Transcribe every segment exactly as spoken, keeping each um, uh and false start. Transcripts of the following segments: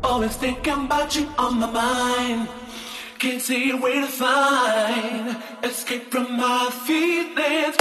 Always thinking about you on my mind. Can't see a way to find escape from my feelings.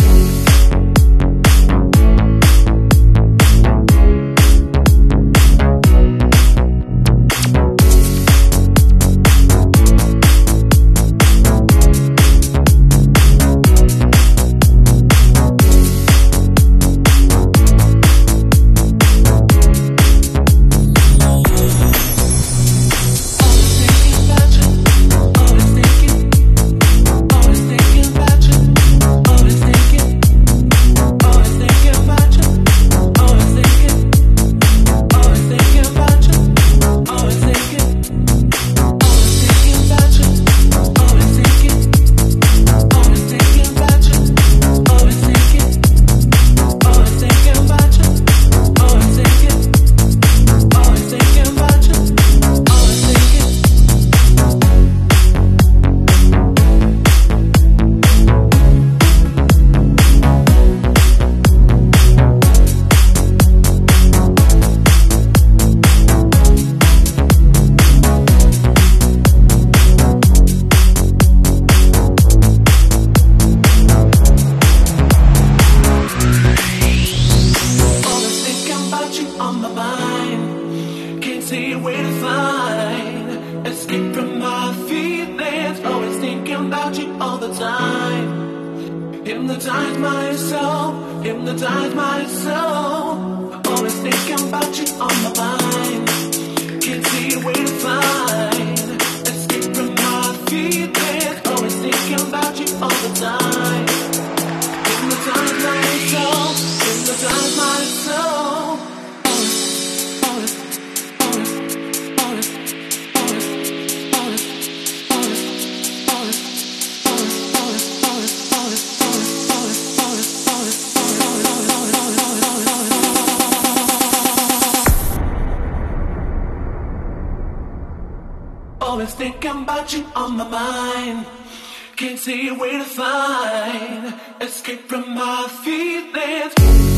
Hypnotize my soul, hypnotize my soul. Always thinking about you on my mind. Can't see a way to find escape from my feelings. Always thinking about you all the time. Hypnotize my soul, hypnotize my soul. Always, always, always, always, always, always, always, always, always, always, always thinking about you on my mind. Can't see a way to find escape from my feelings.